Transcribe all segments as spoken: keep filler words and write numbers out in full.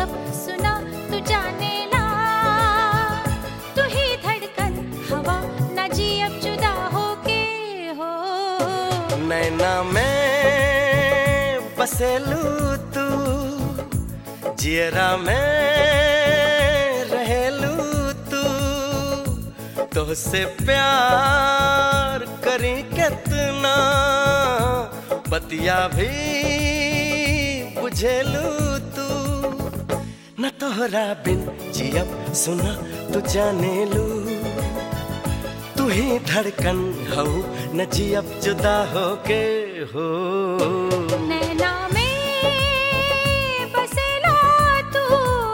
अब सुना तू जाने ला, तू ही धड़कन हवा न जी अब जुदा होके हो। नैना में बसेलू तू, जियरा में रहेलू तू, तोहसे प्यार करी कितना बतिया भी बुझेलू तू। न तोहरा बिन जियब सुना तू जाने लू, तू ही धड़कन हो न जियब जुदा होके हो। नैना में बसेला तू,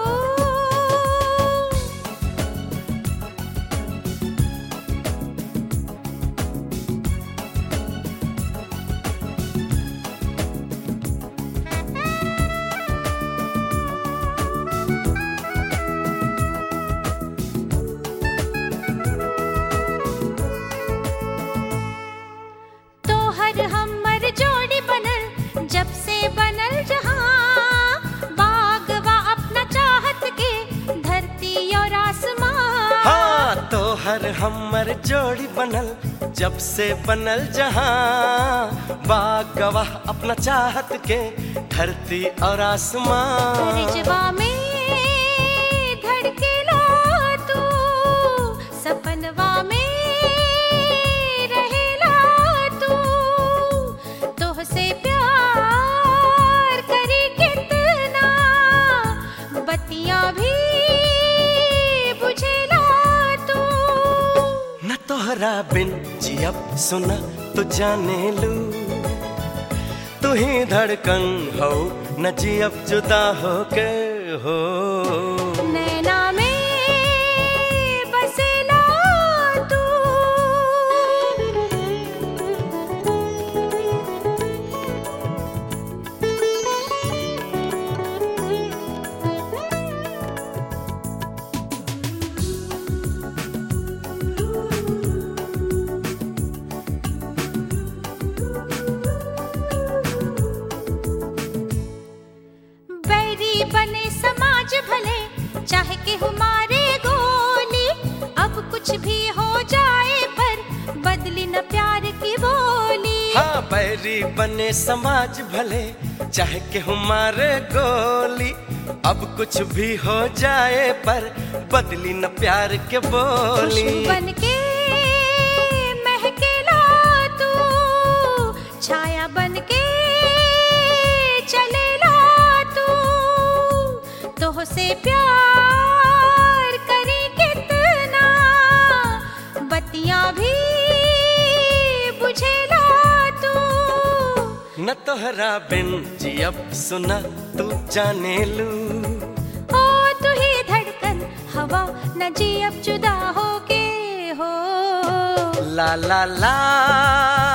हमर जोड़ी बनल जब से बनल जहां, बागवा अपना चाहत के धरती और आसमां। हाँ तो हर हमर जोड़ी बनल जब से बनल जहां, बागवा अपना चाहत के धरती और आसमां। रिजवा में धड़केला तू, सपनवा में तोहरा बिन जियब सुना तू जाने लू, तू ही धड़कन हो न जियब जुदा होके हो। नैना में बसेला तू, बने समाज भले चाहे कि हमारे गोली, अब कुछ भी हो जाए पर बदली न प्यार की बोली। हाँ बैरी बने समाज भले चाहे कि हमारे गोली, अब कुछ भी हो जाए पर बदली न प्यार के बोली। बन के महकेला तू, छाया बन के से प्यार करी कितना बतियां भी बुझेला तू। न तोहरा बिन जियब सुना तू जाने लू, ओ तू ही धड़कन हवा न जियब जुदा होके हो। ला ला ला